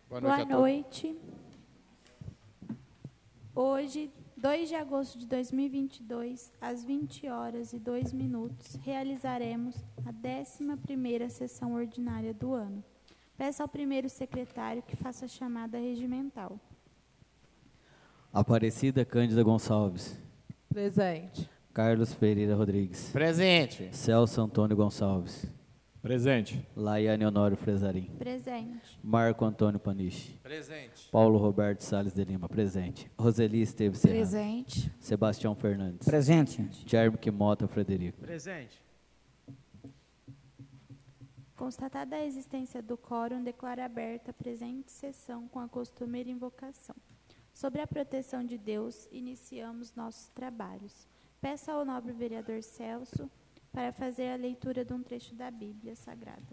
Boa noite. Hoje, 2 de agosto de 2022, às 20h02, realizaremos a 11ª sessão ordinária do ano. Peço ao primeiro secretário que faça a chamada regimental. Aparecida Cândida Gonçalves. Presente. Carlos Pereira Rodrigues. Presente. Celso Antônio Gonçalves. Presente. Laiane Honório Frezarim. Presente. Marco Antônio Paniche. Presente. Paulo Roberto Salles de Lima. Presente. Roseli Esteves Serra. Presente. Sebastião Fernandes. Presente. Tchermic Mota Frederico. Presente. Constatada a existência do quórum, declaro aberta a presente sessão com a costumeira invocação. Sobre a proteção de Deus, iniciamos nossos trabalhos. Peço ao nobre vereador Celso para fazer a leitura de um trecho da Bíblia Sagrada.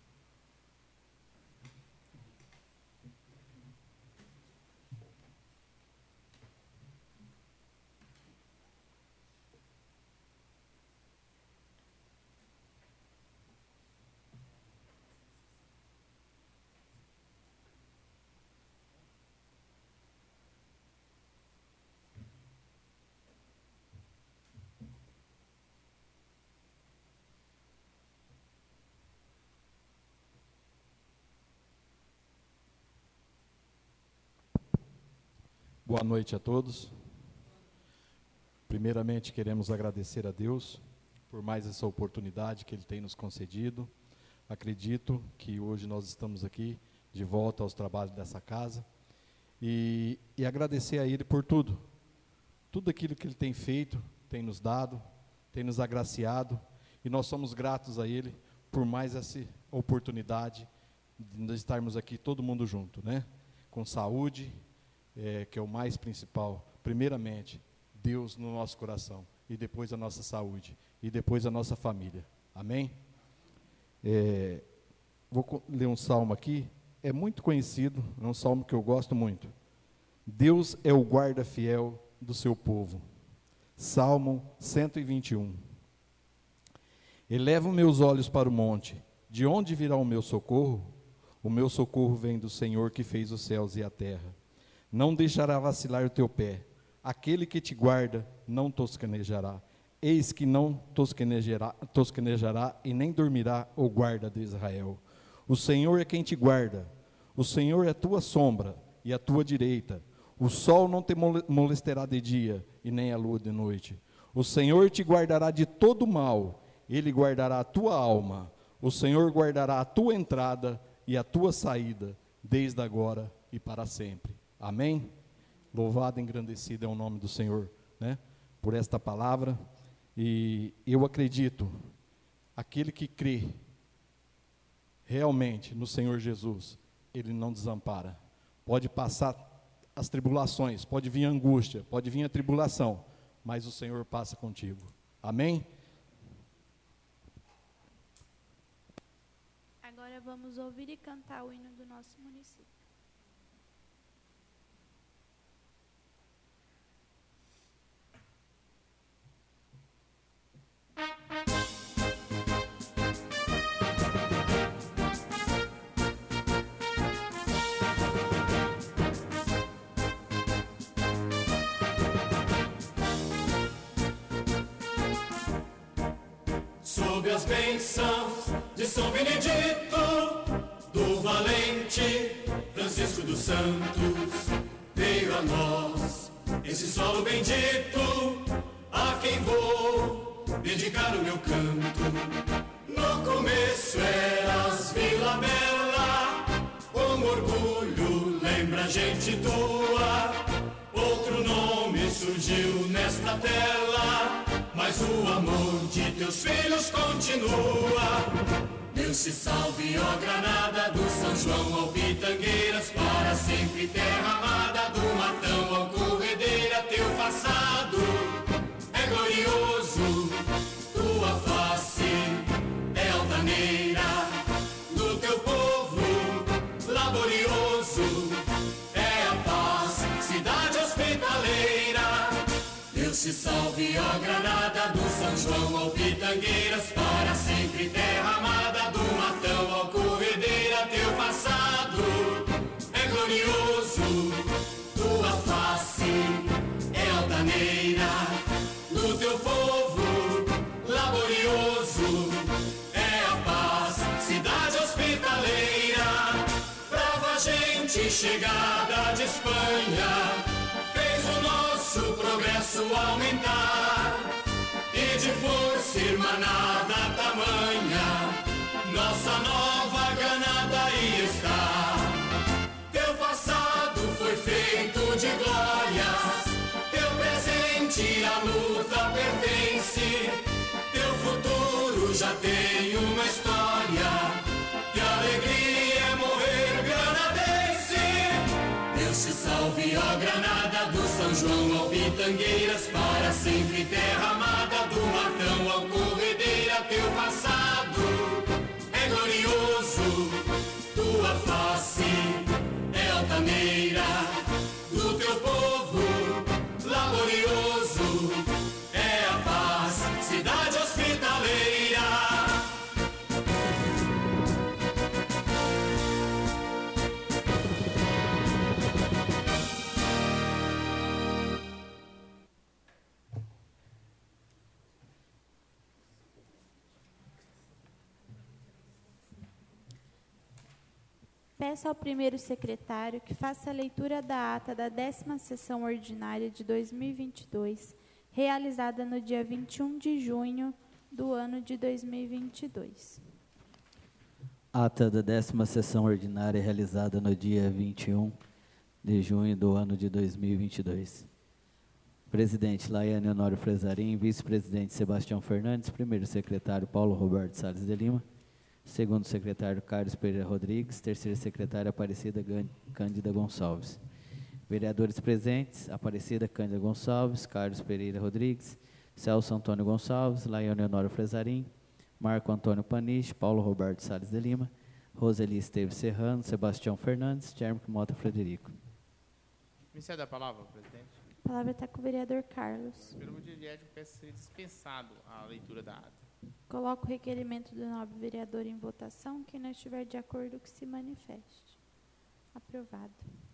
Boa noite a todos. Primeiramente, queremos agradecer a Deus por mais essa oportunidade que Ele tem nos concedido. Acredito que hoje nós estamos aqui de volta aos trabalhos dessa casa e agradecer a Ele por tudo. Tudo aquilo que Ele tem feito, tem nos dado, tem nos agraciado e nós somos gratos a Ele por mais essa oportunidade de nós estarmos aqui todo mundo junto, né? Com saúde, que é o mais principal. Primeiramente, Deus no nosso coração, e depois a nossa saúde, e depois a nossa família. Amém? Vou ler um salmo aqui, é muito conhecido, é um salmo que eu gosto muito. Deus é o guarda fiel do seu povo. Salmo 121. Elevo meus olhos para o monte, de onde virá o meu socorro? O meu socorro vem do Senhor que fez os céus e a terra. Não deixará vacilar o teu pé, aquele que te guarda não tosquenejará. Eis que não tosquenejará e nem dormirá o guarda de Israel. O Senhor é quem te guarda, o Senhor é a tua sombra e a tua direita. O sol não te molestará de dia e nem a lua de noite. O Senhor te guardará de todo mal, Ele guardará a tua alma. O Senhor guardará a tua entrada e a tua saída, desde agora e para sempre. Amém? Louvado e engrandecido é o nome do Senhor, né? Por esta palavra. E eu acredito, aquele que crê realmente no Senhor Jesus, Ele não desampara. Pode passar as tribulações, pode vir a angústia, pode vir a tribulação, mas o Senhor passa contigo. Amém? Agora vamos ouvir e cantar o hino do nosso município. Sob as bênçãos de São Benedito, do valente Francisco dos Santos, veio a nós esse solo bendito, a quem vou dedicar o meu canto. No começo eras Vila Bela, com orgulho lembra a gente tua. Outro nome surgiu nesta tela, mas o amor de teus filhos continua. Deus te salve, ó Granada, do São João ao Pitangueiras, para sempre terra amada, do Matão ao Corredeira. Teu passado é glorioso, tua face é altaneira, do teu povo laborioso é a paz, cidade hospitaleira. Deus te salve, ó Granada, do São João ao Pitangueiras, para sempre terra amada, do Matão ao Corredeira. Teu passado é recente chegada de Espanha fez o nosso progresso aumentar. E de força irmanada tamanha, nossa nova Granada aí está. Teu passado foi feito de glórias, teu presente à luta pertence, teu futuro já tem uma história. Que alegria é morrer granadense. Deus te salve, ó Granada, do São João ao Pitangueiras, para sempre terra amada, do Matão ao Corredeira. Teu passado é glorioso, tua face é altaneira, do teu povo laborioso é a paz, cidade hospitaleira. Peço ao primeiro secretário que faça a leitura da ata da 10ª sessão ordinária de 2022, realizada no dia 21 de junho do ano de 2022. Ata da 10ª sessão ordinária realizada no dia 21 de junho do ano de 2022. Presidente Laiane Honório Frezarim, vice-presidente Sebastião Fernandes, primeiro secretário Paulo Roberto Salles de Lima, segundo secretário Carlos Pereira Rodrigues, terceira secretária Aparecida Cândida Gonçalves. Vereadores presentes: Aparecida Cândida Gonçalves, Carlos Pereira Rodrigues, Celso Antônio Gonçalves, Laiane Honório Frezarim, Marco Antônio Paniche, Paulo Roberto Salles de Lima, Roseli Esteves Serrano, Sebastião Fernandes, Térmico Mota Frederico. Me cede a palavra, presidente. A palavra está com o vereador Carlos. Pelo motivo de ética, peço ser dispensado a leitura da ata. Coloco o requerimento do nobre vereador em votação. Quem não estiver de acordo, que se manifeste. Aprovado.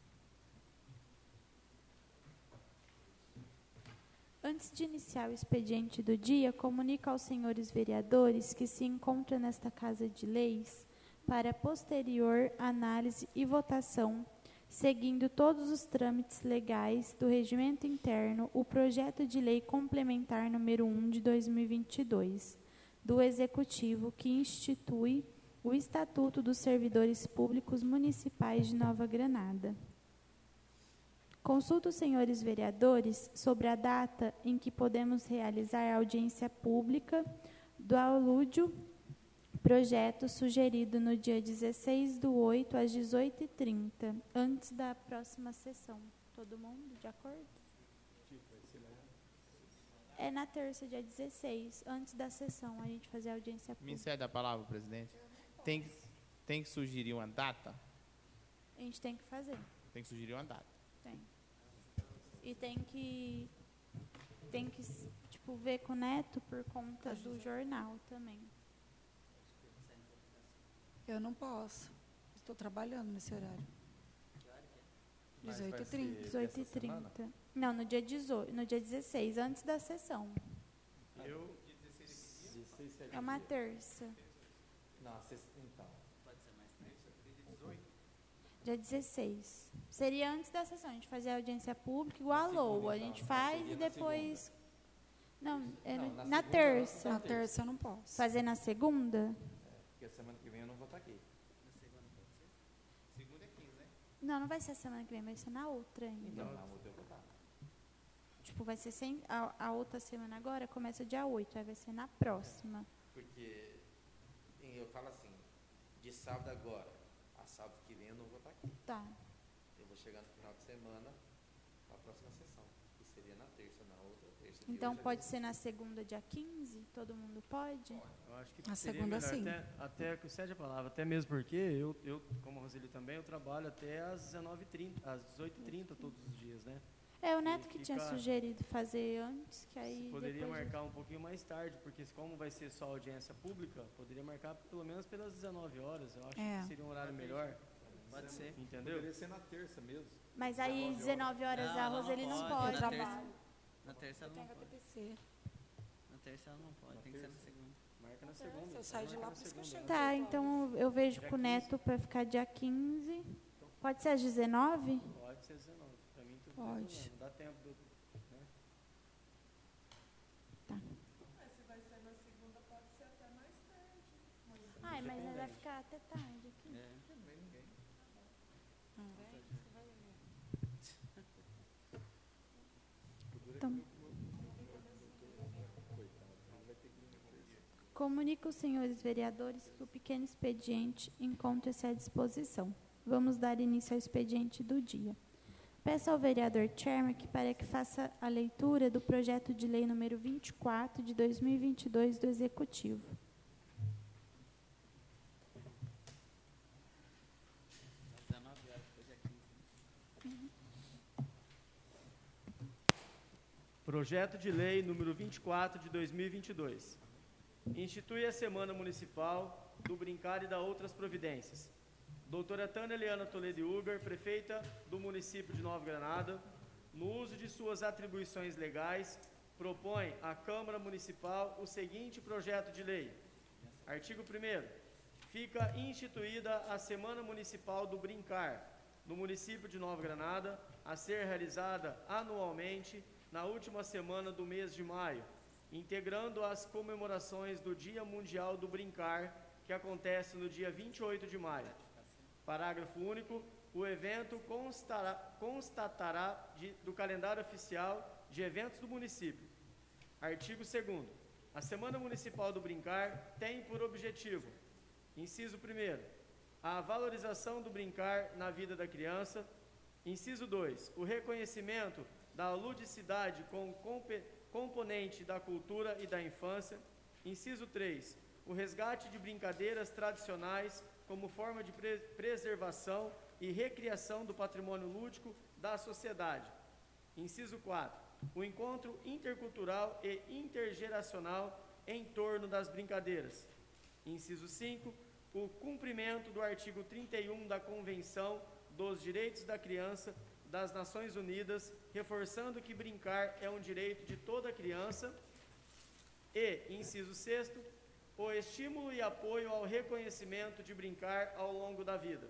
Antes de iniciar o expediente do dia, comunico aos senhores vereadores que se encontram nesta Casa de Leis para posterior análise e votação, seguindo todos os trâmites legais do regimento interno, o projeto de lei complementar número 1 de 2022, do Executivo, que institui o Estatuto dos Servidores Públicos Municipais de Nova Granada. Consulto os senhores vereadores sobre a data em que podemos realizar a audiência pública do alúdio projeto sugerido no dia 16/8 às 18h30, antes da próxima sessão. Todo mundo de acordo? É na terça, dia 16, antes da sessão, a gente fazer a audiência pública. Me cede a palavra, presidente. Tem que sugerir uma data? A gente tem que fazer. Tem que sugerir uma data. Tem. E tem que tipo, ver com o Neto por conta do jornal também. Eu não posso. Estou trabalhando nesse horário. 18h30. 18h30. Não, no dia 18, no dia 16, antes da sessão. É uma terça. Não, então. Pode ser mais terça, Dia 16. Seria antes da sessão. A gente fazia a audiência pública igual a LOA. A gente faz e depois... Não, é na terça. Na terça eu não posso. Fazer na segunda? Porque a semana que vem eu não vou estar aqui. Segunda é 15, né? Não, não vai ser a semana que vem, vai ser na outra ainda. Então, na outra eu vou estar. Tipo, vai ser sem... A outra semana agora começa dia 8, aí vai ser na próxima. Porque eu falo assim, de sábado agora a sábado que vem eu não vou estar aqui. Tá. Eu vou chegar no final de semana para a próxima sessão, que seria na terça, na outra terça. Então pode ser na segunda, dia 15? Todo mundo pode? Eu acho que Na seria segunda, melhor, sim. Até que cede a palavra, até mesmo porque eu como a Roseli também, eu trabalho até às 19h30, às 18h30 todos os dias, né? É o Neto que fica- tinha sugerido fazer antes, que aí Poderia depois... marcar um pouquinho mais tarde, porque como vai ser só audiência pública, poderia marcar pelo menos pelas 19 horas. Eu acho que seria um horário melhor. Pode ser. Entendeu? Poderia ser na terça mesmo. Mas aí 19 horas a Roseli não pode. Na trabalho. terça, na terça ela não pode. TPC. Na terça ela não pode, tem que ser na segunda. Marca na segunda. Eu saio de marca lá, na por isso que eu segunda, chego. né? Tá, então eu vejo com o Neto para ficar dia 15. Pode ser às 19? Pode ser 19. Para mim, tudo Pode. bem, não dá tempo do... Né? Tá. Se vai ser na segunda, pode ser até mais tarde. Ai, mas nós vai ficar até tarde aqui. É. Então, comunico aos senhores vereadores que o pequeno expediente encontra-se à disposição. Vamos dar início ao expediente do dia. Peço ao vereador Chermak para que faça a leitura do projeto de lei número 24 de 2022 do Executivo. Às 19 horas, hoje é 15. Projeto de lei número 24 de 2022. Institui a Semana Municipal do Brincar e da outras providências. Doutora Tânia Eliana Toledo e Uber, prefeita do município de Nova Granada, no uso de suas atribuições legais, propõe à Câmara Municipal o seguinte projeto de lei. Artigo 1º. Fica instituída a Semana Municipal do Brincar, no município de Nova Granada, a ser realizada anualmente na última semana do mês de maio, integrando as comemorações do Dia Mundial do Brincar, que acontece no dia 28 de maio. Parágrafo único. O evento constatará do calendário oficial de eventos do município. Artigo 2º. A Semana Municipal do Brincar tem por objetivo: inciso 1º, a valorização do brincar na vida da criança. Inciso 2, o reconhecimento da ludicidade com componente da cultura e da infância. Inciso 3, o resgate de brincadeiras tradicionais como forma de preservação e recriação do patrimônio lúdico da sociedade. Inciso 4, o encontro intercultural e intergeracional em torno das brincadeiras. Inciso 5, o cumprimento do artigo 31 da Convenção dos Direitos da Criança das Nações Unidas, reforçando que brincar é um direito de toda criança. E, inciso 6, o estímulo e apoio ao reconhecimento de brincar ao longo da vida.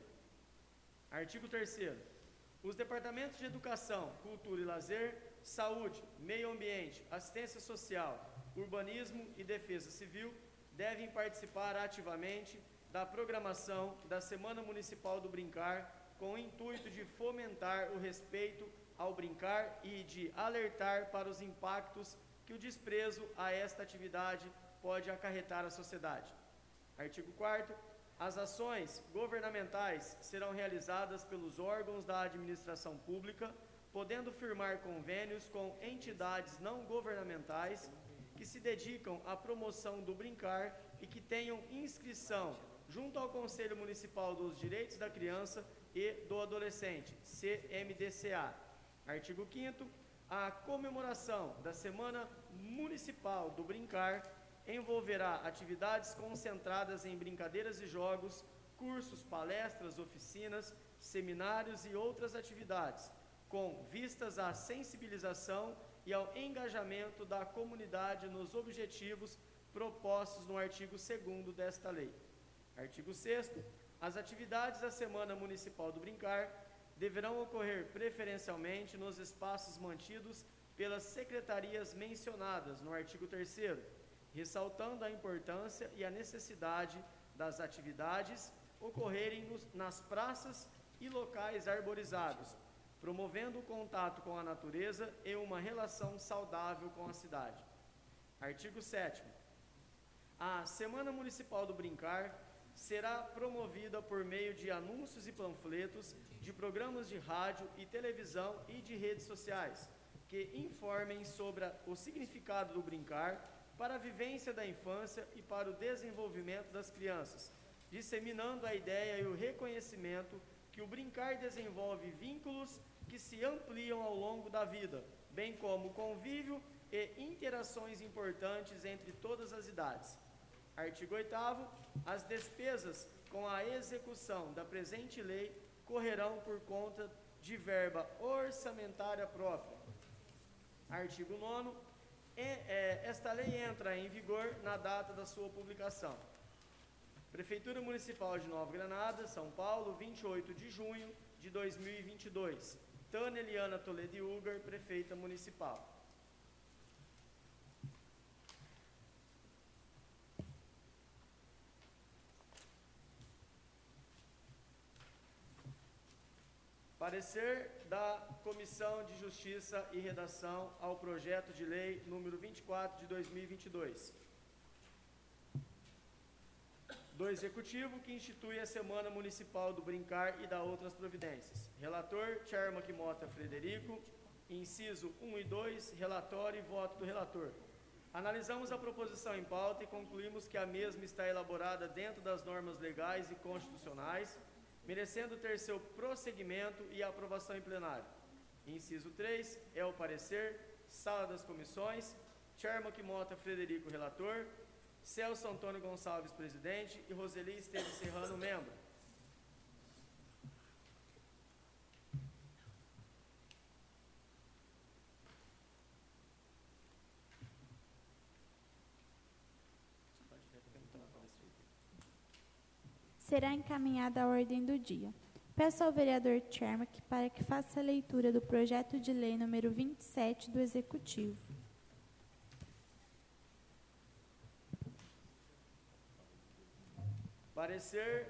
Artigo 3º. Os departamentos de Educação, Cultura e Lazer, Saúde, Meio Ambiente, Assistência Social, Urbanismo e Defesa Civil devem participar ativamente da programação da Semana Municipal do Brincar, com o intuito de fomentar o respeito ao brincar e de alertar para os impactos que o desprezo a esta atividade pode acarretar à sociedade. Artigo 4º. As ações governamentais serão realizadas pelos órgãos da administração pública, podendo firmar convênios com entidades não governamentais que se dedicam à promoção do brincar e que tenham inscrição junto ao Conselho Municipal dos Direitos da Criança e do Adolescente, CMDCA. Artigo 5º. A comemoração da Semana Municipal do Brincar envolverá atividades concentradas em brincadeiras e jogos, cursos, palestras, oficinas, seminários e outras atividades, com vistas à sensibilização e ao engajamento da comunidade nos objetivos propostos no artigo 2º desta lei. Artigo 6º. As atividades da Semana Municipal do Brincar deverão ocorrer preferencialmente nos espaços mantidos pelas secretarias mencionadas no artigo 3º, ressaltando a importância e a necessidade das atividades ocorrerem nas praças e locais arborizados, promovendo o contato com a natureza e uma relação saudável com a cidade. Artigo 7º. A Semana Municipal do Brincar será promovida por meio de anúncios e panfletos, de programas de rádio e televisão e de redes sociais, que informem sobre o significado do brincar para a vivência da infância e para o desenvolvimento das crianças, disseminando a ideia e o reconhecimento que o brincar desenvolve vínculos que se ampliam ao longo da vida, bem como convívio e interações importantes entre todas as idades. Artigo 8º. As despesas com a execução da presente lei correrão por conta de verba orçamentária própria. Artigo 9º. Esta lei entra em vigor na data da sua publicação. Prefeitura Municipal de Nova Granada, São Paulo, 28 de junho de 2022. Tânia Eliana Toledo Ugar, Prefeita Municipal. Parecer da Comissão de Justiça e Redação ao projeto de lei número 24 de 2022. Do Executivo, que institui a Semana Municipal do Brincar e dá outras providências. Relator, Tchermak Mota Frederico. Inciso 1 e 2, relatório e voto do relator. Analisamos a proposição em pauta e concluímos que a mesma está elaborada dentro das normas legais e constitucionais, merecendo ter seu prosseguimento e aprovação em plenário. Inciso 3 é o parecer, sala das comissões, Tchermak Mota Frederico, relator, Celso Antônio Gonçalves, presidente, e Roseli Esteves Serrano, membro. Será encaminhada a ordem do dia. Peço ao vereador Tchermak para que faça a leitura do projeto de lei número 27 do Executivo. Parecer.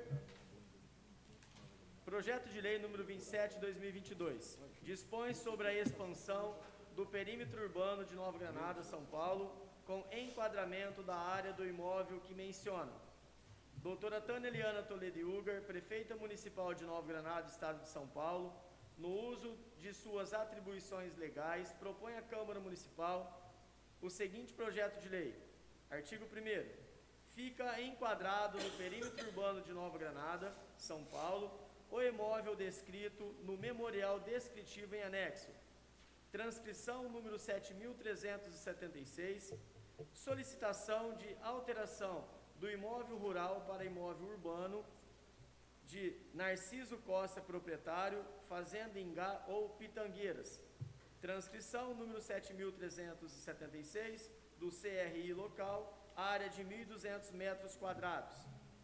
Projeto de lei número 27 de 2022. Dispõe sobre a expansão do perímetro urbano de Nova Granada, São Paulo, com enquadramento da área do imóvel que menciona. Doutora Tânia Eliana Toledo Ugar, Prefeita Municipal de Nova Granada, Estado de São Paulo, no uso de suas atribuições legais, propõe à Câmara Municipal o seguinte projeto de lei. Artigo 1º. Fica enquadrado no perímetro urbano de Nova Granada, São Paulo, o imóvel descrito no memorial descritivo em anexo. Transcrição número 7.376, solicitação de alteração do imóvel rural para imóvel urbano de Narciso Costa, proprietário, Fazenda Ingá ou Pitangueiras. Transcrição número 7.376 do CRI local, área de 1.200 metros quadrados.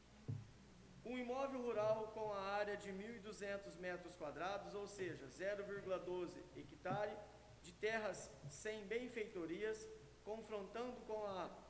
Um imóvel rural com a área de 1.200 metros quadrados, ou seja, 0,12 hectare, de terras sem benfeitorias, confrontando com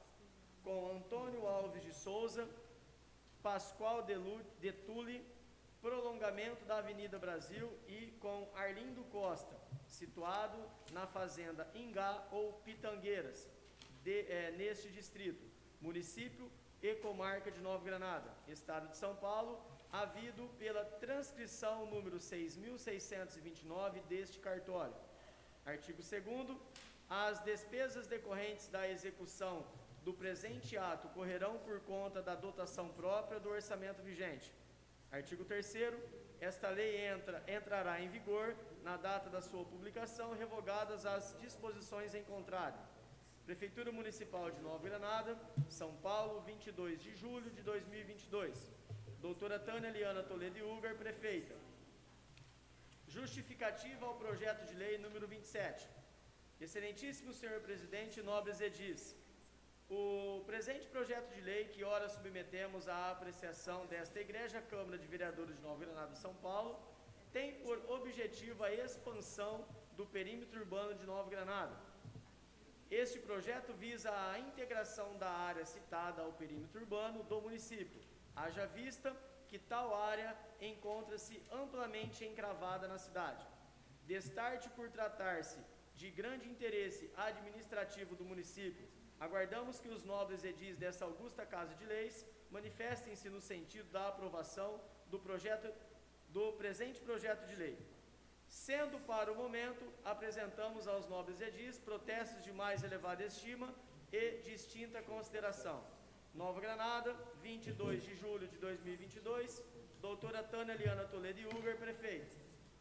Antônio Alves de Souza, Pascoal de Tule, prolongamento da Avenida Brasil, e com Arlindo Costa, situado na Fazenda Ingá ou Pitangueiras, neste distrito, município e comarca de Nova Granada, Estado de São Paulo, havido pela transcrição número 6.629 deste cartório. Artigo 2º. As despesas decorrentes da execução do presente ato correrão por conta da dotação própria do orçamento vigente. Artigo 3º. Esta lei entrará em vigor na data da sua publicação, revogadas as disposições em contrário. Prefeitura Municipal de Nova Granada, São Paulo, 22 de julho de 2022. Doutora Tânia Eliana Toledo Ugar, prefeita. Justificativa ao projeto de lei número 27. Excelentíssimo senhor presidente, nobres edis. O presente projeto de lei, que ora submetemos à apreciação desta Igreja Câmara de Vereadores de Nova Granada, São Paulo, tem por objetivo a expansão do perímetro urbano de Nova Granada. Este projeto visa a integração da área citada ao perímetro urbano do município, haja vista que tal área encontra-se amplamente encravada na cidade. Destarte por tratar-se de grande interesse administrativo do município, aguardamos que os nobres edis desta augusta Casa de Leis manifestem-se no sentido da aprovação do presente projeto de lei. Sendo para o momento, apresentamos aos nobres edis protestos de mais elevada estima e distinta consideração. Nova Granada, 22 de julho de 2022, doutora Tânia Eliana Toledo Ugar, prefeita.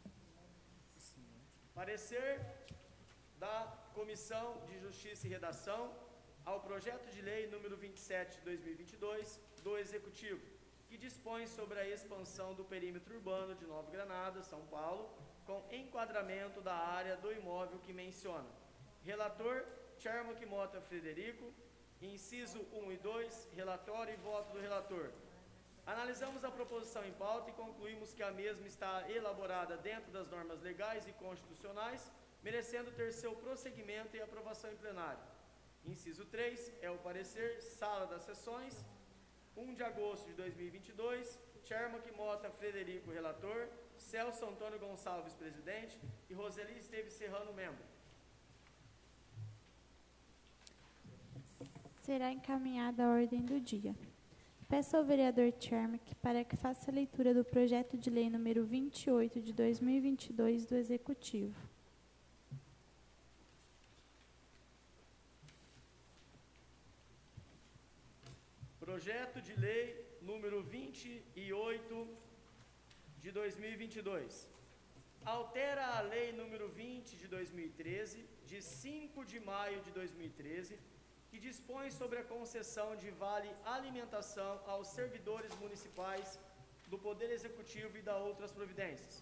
Parecer da Comissão de Justiça e Redação ao projeto de lei número 27 de 2022 do Executivo, que dispõe sobre a expansão do perímetro urbano de Nova Granada, São Paulo, com enquadramento da área do imóvel que menciona. Relator, Tchermak Mota Frederico. Inciso 1 e 2, relatório e voto do relator. Analisamos a proposição em pauta e concluímos que a mesma está elaborada dentro das normas legais e constitucionais, merecendo ter seu prosseguimento e aprovação em plenário. Inciso 3 é o parecer, sala das sessões, 1 de agosto de 2022, Chermak Mota Frederico, relator, Celso Antônio Gonçalves, presidente, e Roseli Esteves Serrano, membro. Será encaminhada a ordem do dia. Peço ao vereador Chermak para que faça a leitura do projeto de lei número 28 de 2022 do Executivo. Projeto de lei número 28 de 2022. Altera a lei número 20 de 2013, de 5 de maio de 2013, que dispõe sobre a concessão de vale alimentação aos servidores municipais do Poder Executivo e da outras providências.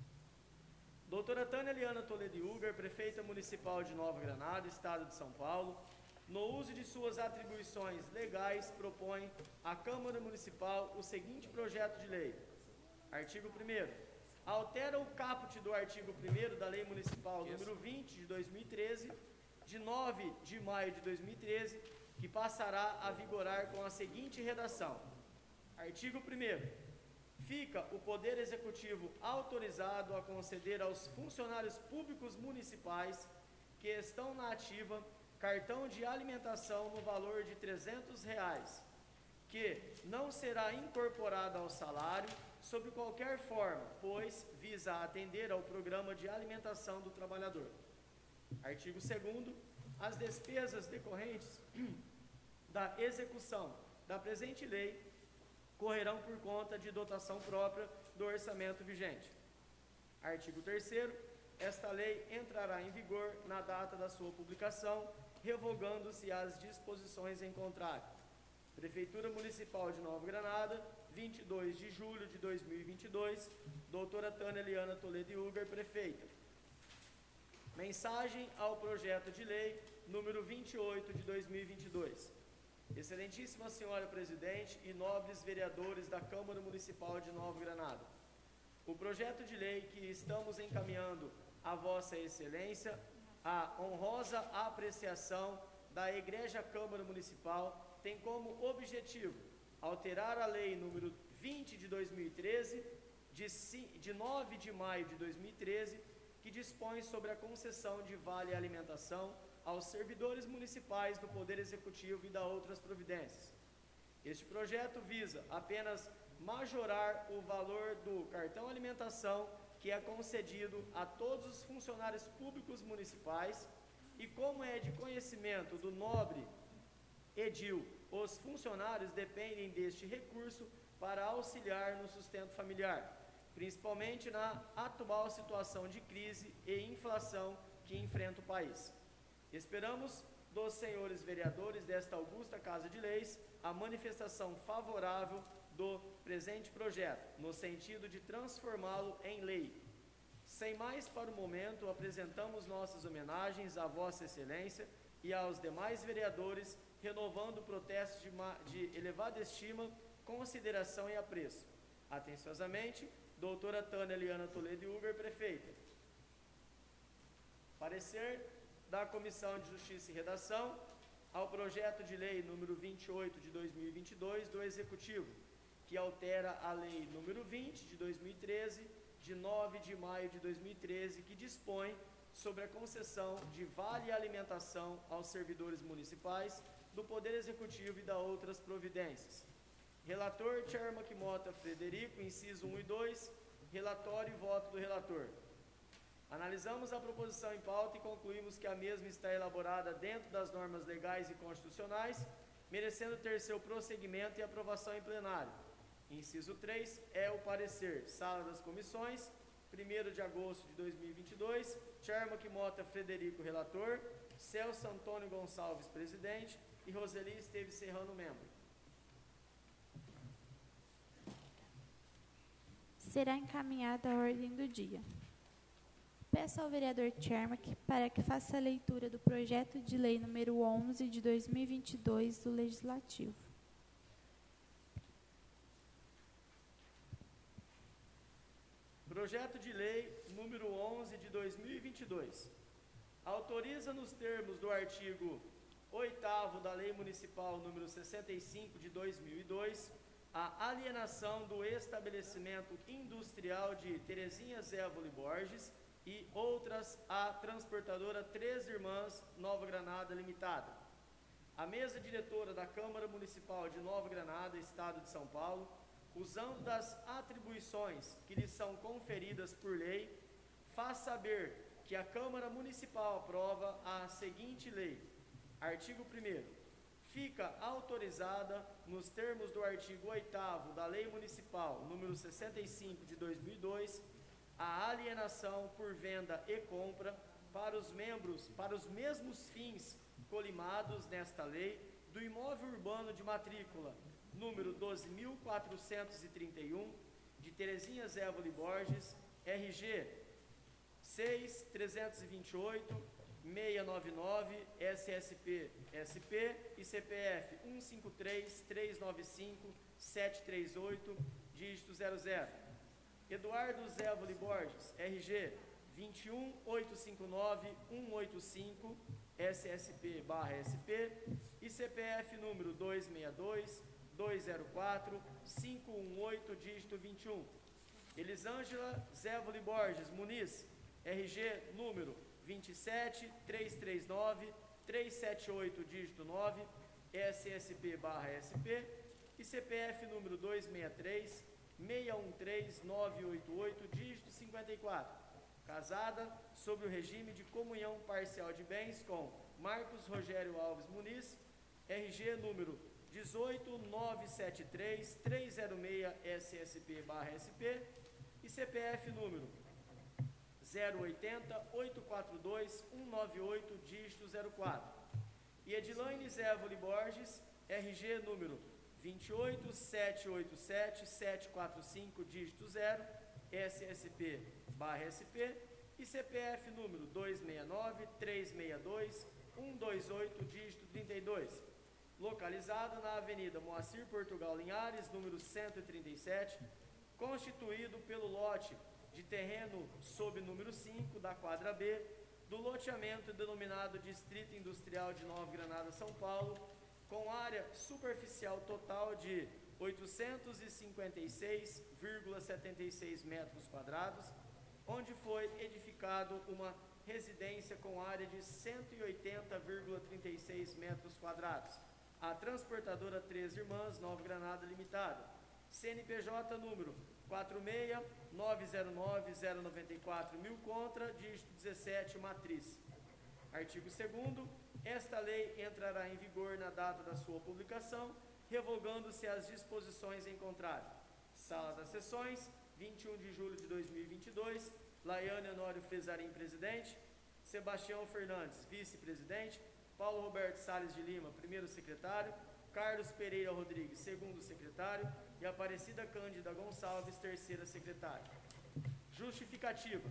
Doutora Tânia Eliana Toledo Uber, prefeita municipal de Nova Granada, Estado de São Paulo, no uso de suas atribuições legais, propõe à Câmara Municipal o seguinte projeto de lei. Artigo 1º. Altera o caput do artigo 1º da Lei Municipal número 20 de 2013, de 9 de maio de 2013, que passará a vigorar com a seguinte redação. Artigo 1º. Fica o Poder Executivo autorizado a conceder aos funcionários públicos municipais que estão na ativa cartão de alimentação no valor de R$300, que não será incorporado ao salário sob qualquer forma, pois visa atender ao programa de alimentação do trabalhador. Artigo 2º. As despesas decorrentes da execução da presente lei correrão por conta de dotação própria do orçamento vigente. Artigo 3º. Esta lei entrará em vigor na data da sua publicação, revogando-se as disposições em contrário. Prefeitura Municipal de Nova Granada, 22 de julho de 2022, doutora Tânia Eliana Toledo Uber, prefeita. Mensagem ao projeto de lei número 28 de 2022. Excelentíssima senhora presidente e nobres vereadores da Câmara Municipal de Nova Granada. O projeto de lei que estamos encaminhando a vossa excelência, a honrosa apreciação da Egreja Câmara Municipal, tem como objetivo alterar a lei número 20 de 2013, de 9 de maio de 2013, que dispõe sobre a concessão de vale alimentação aos servidores municipais do Poder Executivo e da outras providências. Este projeto visa apenas majorar o valor do cartão alimentação que é concedido a todos os funcionários públicos municipais e, como é de conhecimento do nobre edil, os funcionários dependem deste recurso para auxiliar no sustento familiar, principalmente na atual situação de crise e inflação que enfrenta o país. Esperamos dos senhores vereadores desta augusta Casa de Leis a manifestação favorável do presente projeto, no sentido de transformá-lo em lei. Sem mais para o momento, apresentamos nossas homenagens à Vossa Excelência e aos demais vereadores, renovando o protesto de elevada estima, consideração e apreço. Atenciosamente, doutora Tânia Eliana Toledo Uber, prefeita. Parecer da Comissão de Justiça e Redação ao projeto de lei número 28 de 2022 do Executivo, que altera a lei número 20 de 2013, de 9 de maio de 2013, que dispõe sobre a concessão de vale alimentação aos servidores municipais do Poder Executivo e da outras providências. Relator Chermak Mota Frederico, inciso 1 e 2, relatório e voto do relator. Analisamos a proposição em pauta e concluímos que a mesma está elaborada dentro das normas legais e constitucionais, merecendo ter seu prosseguimento e aprovação em plenário. Inciso 3 é o parecer, sala das comissões, 1º de agosto de 2022, Chermak Mota Frederico, relator, Celso Antônio Gonçalves, presidente, e Roseli Esteves Serrano, membro. Será encaminhada a ordem do dia. Peço ao vereador Chermak para que faça a leitura do projeto de lei número 11 de 2022 do Legislativo. Projeto de Lei número 11 de 2022. Autoriza nos termos do artigo 8º da Lei Municipal número 65 de 2002 a alienação do estabelecimento industrial de Terezinhas Évoli Borges e outras à transportadora Três Irmãs Nova Granada Limitada. A mesa diretora da Câmara Municipal de Nova Granada, Estado de São Paulo, usando das atribuições que lhes são conferidas por lei, faz saber que a Câmara Municipal aprova a seguinte lei. Artigo 1º. Fica autorizada, nos termos do artigo 8º da Lei Municipal número 65 de 2002, a alienação por venda e compra para os mesmos fins colimados nesta lei do imóvel urbano de matrícula número 12.431 de Terezinhas Évoli Borges, RG 6328 699 SSP SP e CPF 153-395-738, dígito 00. Eduardo Zévoli Borges, RG 21859-185 SSP/SP e CPF número 262-204-518, dígito 21. Elisângela Zévoli Borges Muniz, RG número 27339-378, dígito 9, SSP/SP e CPF número 263-613-988, dígito 54. Casada sob o regime de comunhão parcial de bens com Marcos Rogério Alves Muniz, RG número 18973-306 SSP/SP e CPF número 080-842-198, dígito 04. E Edilaine Zévoli Borges, RG número 28787-745, dígito 0, SSP/SP e CPF número 269-362-128, dígito 32. Localizado na Avenida Moacir Portugal Linhares, número 137, constituído pelo lote de terreno sob número 5 da quadra B, do loteamento denominado Distrito Industrial de Nova Granada, São Paulo, com área superficial total de 856,76 metros quadrados, onde foi edificado uma residência com área de 180,36 metros quadrados, a transportadora Três Irmãs Nova Granada Limitada, CNPJ número 46909094 mil contra, dígito 17, matriz. Artigo 2º. Esta lei entrará em vigor na data da sua publicação, revogando-se as disposições em contrário. Sala das Sessões, 21 de julho de 2022, Laiane Honório Frezarim, presidente, Sebastião Fernandes, vice-presidente, Paulo Roberto Salles de Lima, primeiro secretário, Carlos Pereira Rodrigues, segundo secretário, e Aparecida Cândida Gonçalves, terceira secretária. Justificativa.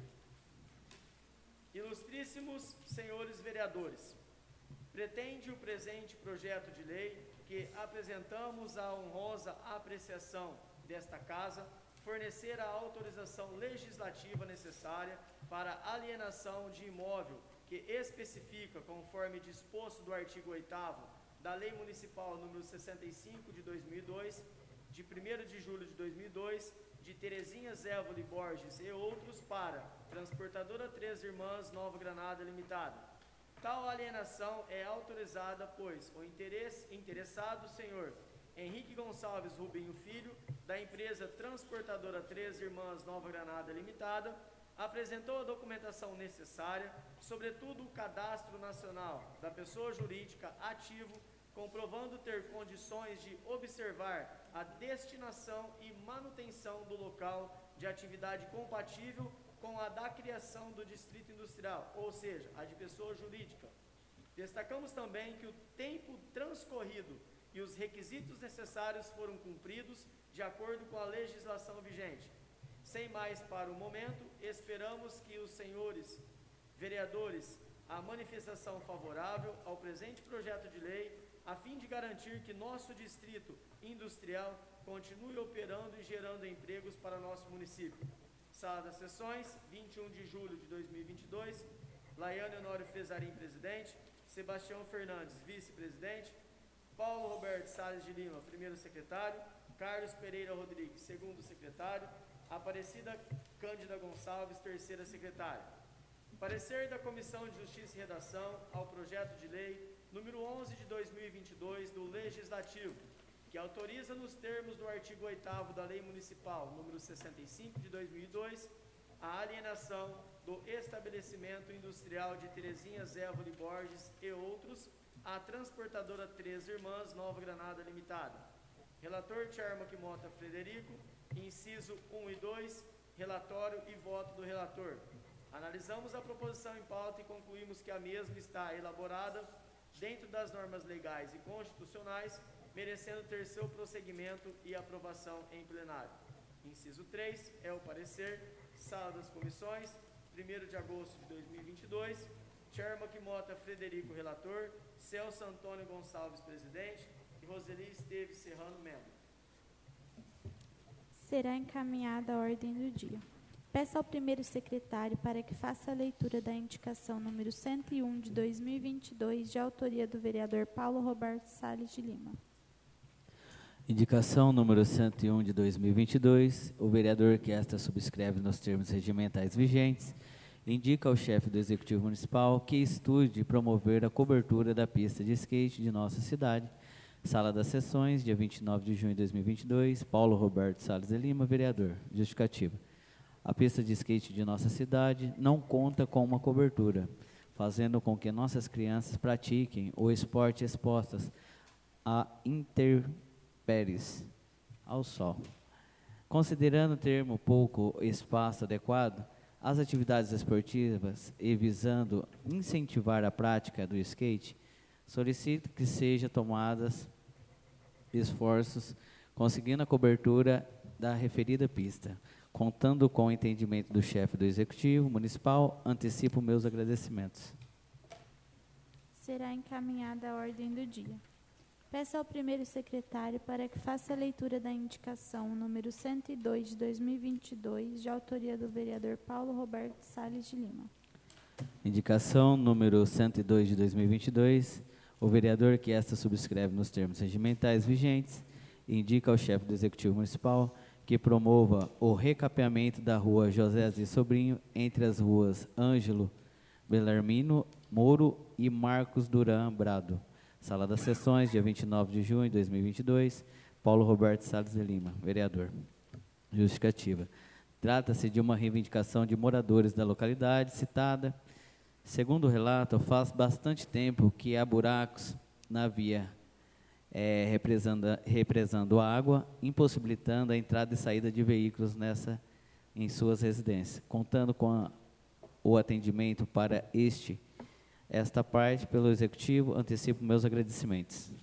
Ilustríssimos senhores vereadores, pretende o presente projeto de lei que apresentamos à honrosa apreciação desta Casa fornecer a autorização legislativa necessária para alienação de imóvel que especifica, conforme disposto do artigo 8º da Lei Municipal número 65 de 2002, de 1º de julho de 2002, de Terezinhas Évoli Borges e outros para transportadora Três Irmãs Nova Granada Limitada. Tal alienação é autorizada, pois o interessado senhor Henrique Gonçalves Rubinho Filho, da empresa transportadora Três Irmãs Nova Granada Limitada, apresentou a documentação necessária, sobretudo o cadastro nacional da pessoa jurídica ativo, comprovando ter condições de observar a destinação e manutenção do local de atividade compatível com a da criação do distrito industrial, ou seja, a de pessoa jurídica. Destacamos também que o tempo transcorrido e os requisitos necessários foram cumpridos de acordo com a legislação vigente. Sem mais para o momento, esperamos que os senhores vereadores a manifestação favorável ao presente projeto de lei, a fim de garantir que nosso distrito industrial continue operando e gerando empregos para nosso município. Sala das Sessões, 21 de julho de 2022, Laiane Honório Frezarim, presidente, Sebastião Fernandes, vice-presidente, Paulo Roberto Salles de Lima, primeiro secretário, Carlos Pereira Rodrigues, segundo secretário, Aparecida Cândida Gonçalves, terceira secretária. Parecer da Comissão de Justiça e Redação ao projeto de lei número 11 de 2022 do Legislativo, que autoriza nos termos do artigo 8º da Lei Municipal número 65 de 2002 a alienação do estabelecimento industrial de Terezinhas Évoli Borges e outros à transportadora Três Irmãs Nova Granada Limitada. Relator Tchermak Mota Frederico, inciso 1 e 2, relatório e voto do relator. Analisamos a proposição em pauta e concluímos que a mesma está elaborada dentro das normas legais e constitucionais, merecendo ter seu prosseguimento e aprovação em plenário. Inciso 3 é o parecer. Sala das Comissões, 1º de agosto de 2022, Tchermak Mota Frederico, relator, Celso Antônio Gonçalves, presidente, e Roseli Esteves Serrano, membro. Será encaminhada a ordem do dia. Peço ao primeiro secretário para que faça a leitura da indicação número 101 de 2022, de autoria do vereador Paulo Roberto Salles de Lima. Indicação número 101 de 2022, o vereador que esta subscreve nos termos regimentais vigentes, indica ao chefe do Executivo Municipal que estude promover a cobertura da pista de skate de nossa cidade. Sala das Sessões, dia 29 de junho de 2022, Paulo Roberto Salles de Lima, vereador. Justificativa. A pista de skate de nossa cidade não conta com uma cobertura, fazendo com que nossas crianças pratiquem o esporte expostas a intempéries ao sol. Considerando o termo pouco espaço adequado, as atividades esportivas e visando incentivar a prática do skate, solicito que sejam tomados esforços conseguindo a cobertura da referida pista. Contando com o entendimento do chefe do Executivo Municipal, antecipo meus agradecimentos. Será encaminhada a ordem do dia. Peço ao primeiro secretário para que faça a leitura da indicação número 102 de 2022, de autoria do vereador Paulo Roberto Salles de Lima. Indicação número 102 de 2022, o vereador que esta subscreve nos termos regimentais vigentes, indica ao chefe do Executivo Municipal que promova o recapeamento da rua José Aziz Sobrinho entre as ruas Ângelo Belarmino Moro e Marcos Duran Brado. Sala das Sessões, dia 29 de junho de 2022, Paulo Roberto Salles de Lima, vereador. Justificativa. Trata-se de uma reivindicação de moradores da localidade citada. Segundo o relato, faz bastante tempo que há buracos na via, represando a água, impossibilitando a entrada e saída de veículos em suas residências. Contando com o atendimento para esta parte pelo Executivo, antecipo meus agradecimentos.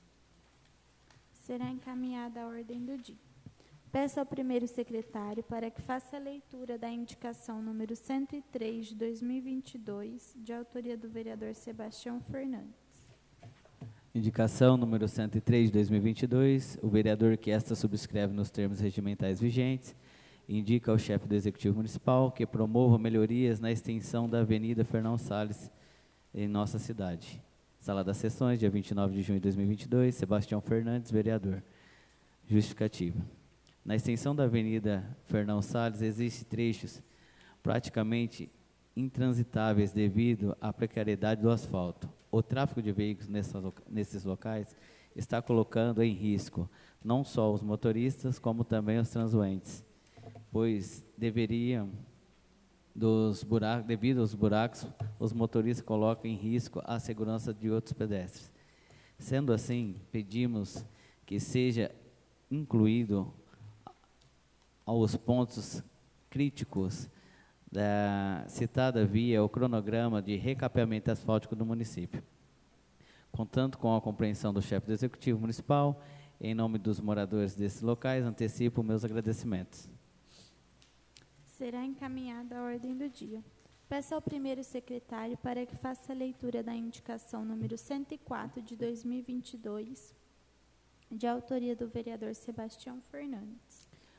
Será encaminhada a ordem do dia. Peço ao primeiro secretário para que faça a leitura da indicação número 103 de 2022, de autoria do vereador Sebastião Fernandes. Indicação número 103 de 2022, o vereador que esta subscreve nos termos regimentais vigentes, indica ao chefe do Executivo Municipal que promova melhorias na extensão da Avenida Fernão Salles em nossa cidade. Sala das Sessões, dia 29 de junho de 2022, Sebastião Fernandes, vereador. Justificativa. Na extensão da Avenida Fernão Salles, existem trechos praticamente intransitáveis devido à precariedade do asfalto. O tráfego de veículos nesses locais está colocando em risco não só os motoristas, como também os transeuntes, pois devido aos buracos, os motoristas colocam em risco a segurança de outros pedestres. Sendo assim, pedimos que seja incluído aos pontos críticos da citada via o cronograma de recapeamento asfáltico do município. Contando com a compreensão do chefe do Executivo Municipal, em nome dos moradores desses locais, antecipo meus agradecimentos. Será encaminhada a ordem do dia. Peço ao primeiro secretário para que faça a leitura da indicação número 104 de 2022, de autoria do vereador Sebastião Fernandes.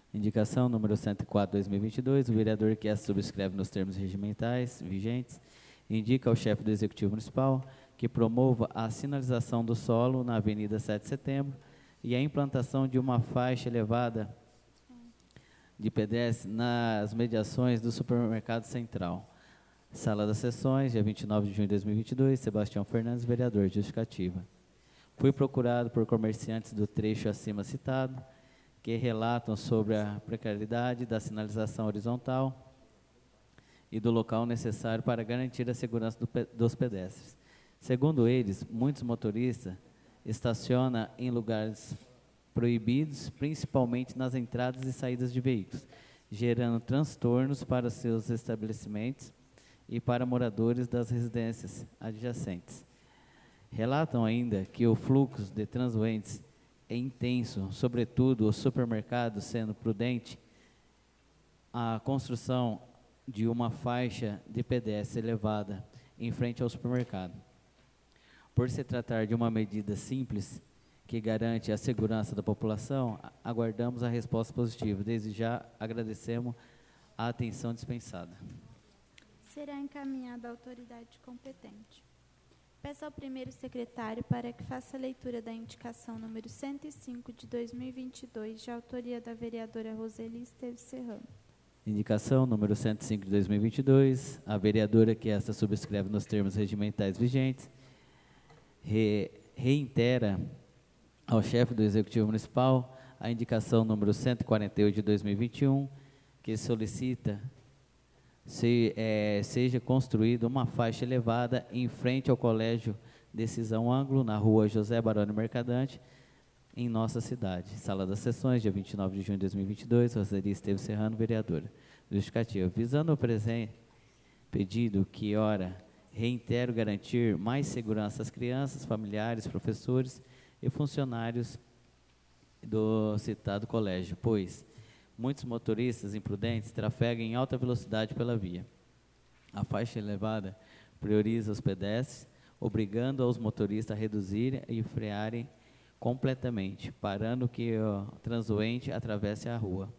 Indicação número 104/2022, o vereador que essa subscreve nos termos regimentais vigentes, indica ao chefe do Executivo Municipal que promova a sinalização do solo na Avenida 7 de Setembro e a implantação de uma faixa elevada de pedestres nas mediações do Supermercado Central. Sala das Sessões, dia 29 de junho de 2022, Sebastião Fernandes, vereador. Justificativa. Fui procurado por comerciantes do trecho acima citado, que relatam sobre a precariedade da sinalização horizontal e do local necessário para garantir a segurança dos pedestres. Segundo eles, muitos motoristas estacionam em lugares proibidos, principalmente nas entradas e saídas de veículos, gerando transtornos para seus estabelecimentos e para moradores das residências adjacentes. Relatam ainda que o fluxo de transeuntes é intenso, sobretudo os supermercados, sendo prudente a construção de uma faixa de pedestre elevada em frente ao supermercado. Por se tratar de uma medida simples que garante a segurança da população, aguardamos a resposta positiva. Desde já agradecemos a atenção dispensada. Será encaminhada à autoridade competente. Peço ao primeiro secretário para que faça a leitura da indicação número 105 de 2022, de autoria da vereadora Roseli Esteves Serrano. Indicação número 105 de 2022, a vereadora que esta subscreve nos termos regimentais vigentes, reitera ao chefe do Executivo Municipal a indicação número 148 de 2021, que solicita seja construída uma faixa elevada em frente ao Colégio Decisão Ângulo, na rua José Baroni Mercadante, em nossa cidade. Sala das Sessões, dia 29 de junho de 2022, Roseli Esteves Serrano, vereadora. Justificativa. Visando o presente pedido que, ora, reitero garantir mais segurança às crianças, familiares, professores e funcionários do citado colégio, pois muitos motoristas imprudentes trafegam em alta velocidade pela via. A faixa elevada prioriza os pedestres, obrigando os motoristas a reduzirem e frearem completamente, parando que o transeunte atravesse a rua.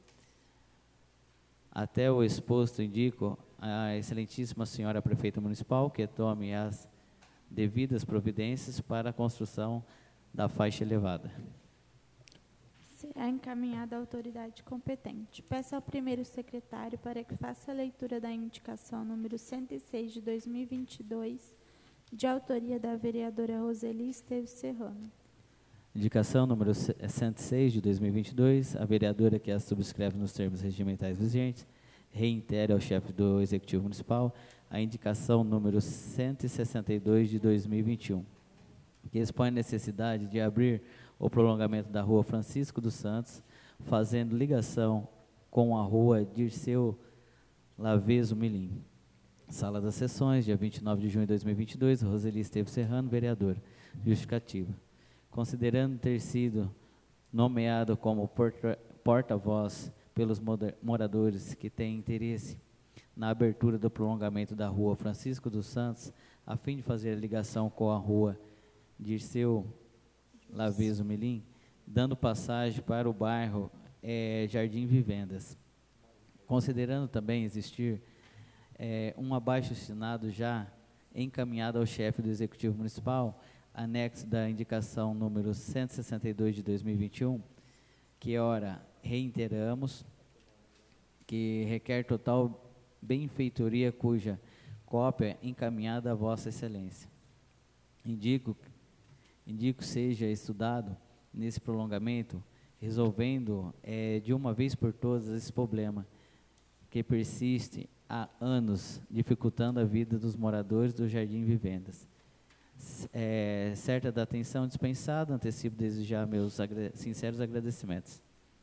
Até o exposto, indico à excelentíssima senhora prefeita municipal que tome as devidas providências para a construção da faixa elevada. Será encaminhada à autoridade competente. Peço ao primeiro secretário para que faça a leitura da indicação número 106 de 2022, de autoria da vereadora Roseli Esteves Serrano. Indicação número 106 de 2022, a vereadora que a subscreve nos termos regimentais vigentes, reitera ao chefe do Executivo Municipal a indicação número 162 de 2021, que expõe a necessidade de abrir o prolongamento da rua Francisco dos Santos, fazendo ligação com a rua Dirceu Laveso Milim. Sala das Sessões, dia 29 de junho de 2022, Roseli Esteves Serrano, vereadora. Justificativa. Considerando ter sido nomeado como porta-voz pelos moradores que têm interesse na abertura do prolongamento da rua Francisco dos Santos, a fim de fazer a ligação com a rua Dirceu Laveso Milim, dando passagem para o bairro Jardim Vivendas. Considerando também existir um abaixo-assinado já encaminhado ao chefe do Executivo Municipal, anexo da indicação número 162 de 2021, que, ora, reiteramos, que requer total benfeitoria, cuja cópia encaminhada a Vossa Excelência. Indico seja estudado nesse prolongamento, resolvendo de uma vez por todas esse problema que persiste há anos, dificultando a vida dos moradores do Jardim Vivendas. Certa da atenção dispensada, antecipo desde já meus sinceros agradecimentos.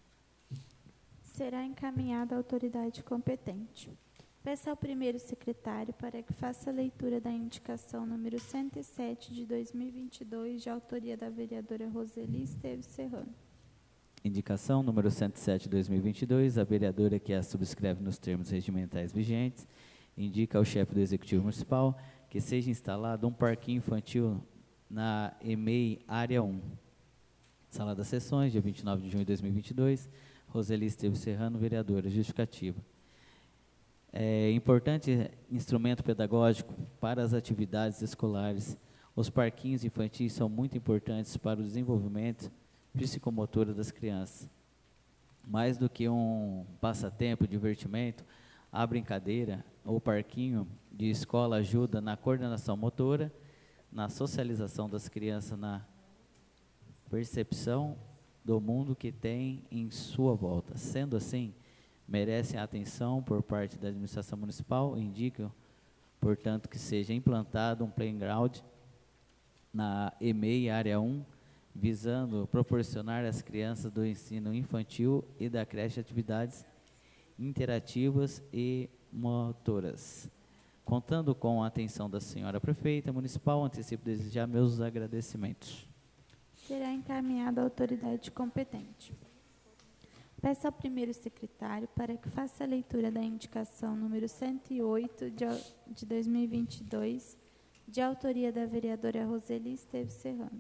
Será encaminhada à autoridade competente. Peço ao primeiro secretário para que faça a leitura da indicação número 107 de 2022, de autoria da vereadora Roseli Esteves Serrano. Indicação número 107 de 2022, a vereadora que a subscreve nos termos regimentais vigentes, indica ao chefe do Executivo Municipal que seja instalado um parquinho infantil na EMEI Área 1. Sala das Sessões, dia 29 de junho de 2022, Roseli Esteves Serrano, vereadora. Justificativa. É importante instrumento pedagógico para as atividades escolares. Os parquinhos infantis são muito importantes para o desenvolvimento psicomotor das crianças. Mais do que um passatempo, divertimento, a brincadeira ou parquinho de escola ajuda na coordenação motora, na socialização das crianças, na percepção do mundo que tem em sua volta. Sendo assim, merecem atenção por parte da administração municipal. Indicam, portanto, que seja implantado um playground na EMEI Área 1, visando proporcionar às crianças do ensino infantil e da creche atividades interativas e motoras. Contando com a atenção da senhora prefeita municipal, antecipo desde já meus agradecimentos. Será encaminhado à autoridade competente. Peço ao primeiro secretário para que faça a leitura da indicação número 108 de 2022, de autoria da vereadora Roseli Esteves Serrano.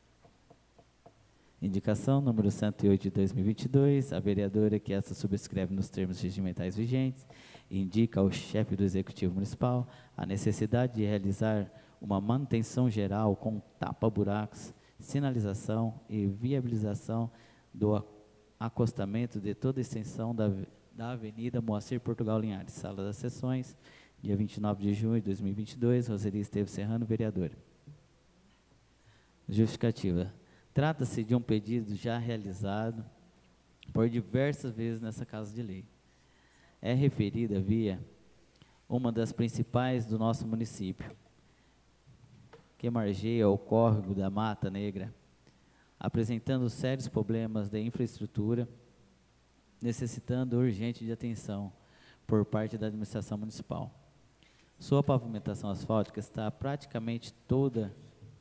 Indicação número 108 de 2022, a vereadora que essa subscreve nos termos regimentais vigentes, indica ao chefe do Executivo Municipal a necessidade de realizar uma manutenção geral com tapa-buracos, sinalização e viabilização do acostamento de toda a extensão da Avenida Moacir Portugal Linhares. Sala das Sessões, dia 29 de junho de 2022, Roseli Esteves Serrano, vereadora. Justificativa. Trata-se de um pedido já realizado por diversas vezes nessa Casa de Lei. É referida via uma das principais do nosso município, que margeia o córrego da Mata Negra, apresentando sérios problemas de infraestrutura, necessitando urgente de atenção por parte da administração municipal. Sua pavimentação asfáltica está praticamente toda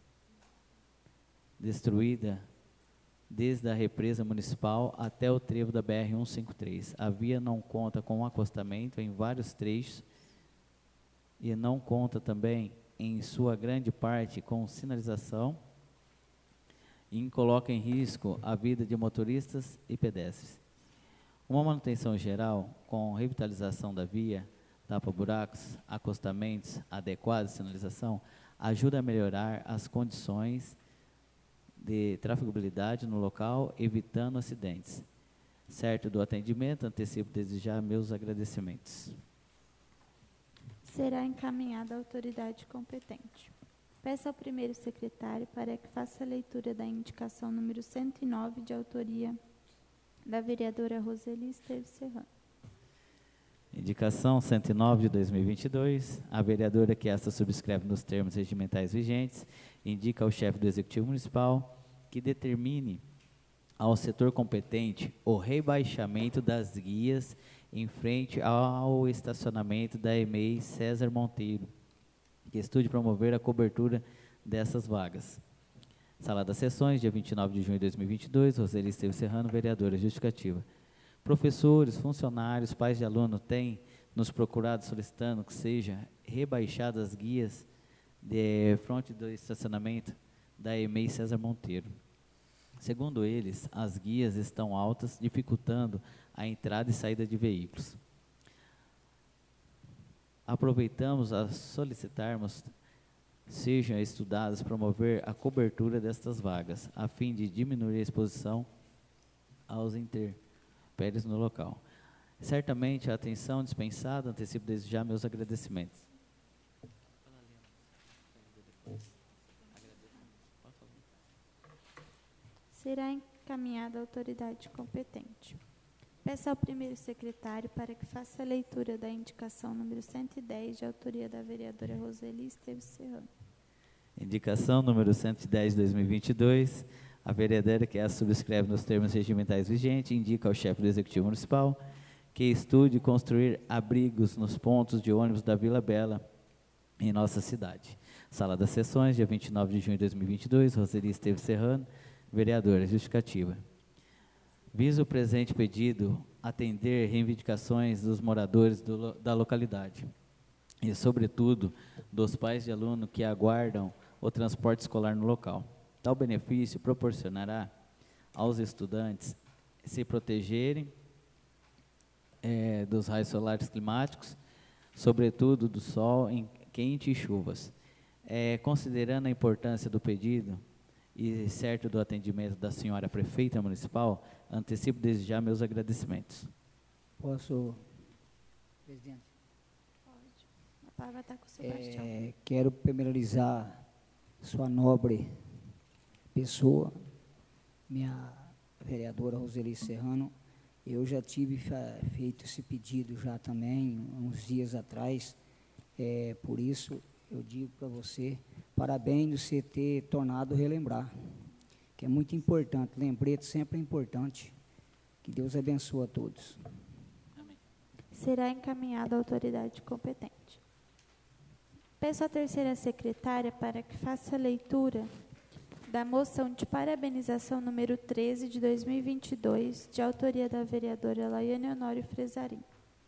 destruída, desde a represa municipal até o trevo da BR-153. A via não conta com acostamento em vários trechos e não conta também, em sua grande parte, com sinalização e coloca em risco a vida de motoristas e pedestres. Uma manutenção geral, com revitalização da via, tapa-buracos, acostamentos, adequada sinalização, ajuda a melhorar as condições de trafegabilidade no local, evitando acidentes. Certo do atendimento, antecipo desde já meus agradecimentos. Será encaminhada à autoridade competente. Peço ao primeiro secretário para que faça a leitura da indicação número 109, de autoria da vereadora Roseli Esteves Serrano. Indicação 109 de 2022, a vereadora que esta subscreve nos termos regimentais vigentes, indica ao chefe do Executivo Municipal que determine ao setor competente o rebaixamento das guias em frente ao estacionamento da EMEI César Monteiro, que estude promover a cobertura dessas vagas. Sala das Sessões, dia 29 de junho de 2022, Roseli Esteves Serrano, vereadora. Justificativa. Professores, funcionários, pais de aluno têm nos procurado solicitando que seja rebaixadas as guias de fronte do estacionamento da EMEI César Monteiro. Segundo eles, as guias estão altas, dificultando a entrada e saída de veículos. Aproveitamos a solicitarmos sejam estudadas promover a cobertura destas vagas, a fim de diminuir a exposição aos intempéries no local. Certamente a atenção dispensada, antecipo desde já meus agradecimentos. Será encaminhada à autoridade competente. Peço ao primeiro secretário para que faça a leitura da indicação número 110, de autoria da vereadora Roseli Esteves Serrano. Indicação número 110 de 2022, a vereadora que a subscreve nos termos regimentais vigentes, indica ao chefe do Executivo Municipal que estude construir abrigos nos pontos de ônibus da Vila Bela, em nossa cidade. Sala das Sessões, dia 29 de junho de 2022, Roseli Esteves Serrano, vereadora. Justificativa. Visa o presente pedido atender reivindicações dos moradores da localidade e, sobretudo, dos pais de aluno que aguardam o transporte escolar no local. Tal benefício proporcionará aos estudantes se protegerem dos raios solares climáticos, sobretudo do sol em quente e chuvas. Considerando a importância do pedido e certo do atendimento da senhora prefeita municipal, antecipo desde já meus agradecimentos. Posso, presidente? Pode. A palavra está com o Sebastião. Quero primerizar sua nobre pessoa, minha vereadora Roseli Serrano. Eu já tive feito esse pedido já também, uns dias atrás, por isso eu digo para você, parabéns de você ter tornado relembrar, que é muito importante, lembrete sempre é importante. Que Deus abençoe a todos. Será encaminhado à autoridade competente. Peço à terceira secretária para que faça a leitura da moção de parabenização número 13 de 2022, de autoria da vereadora Laiane Honório Frezarim.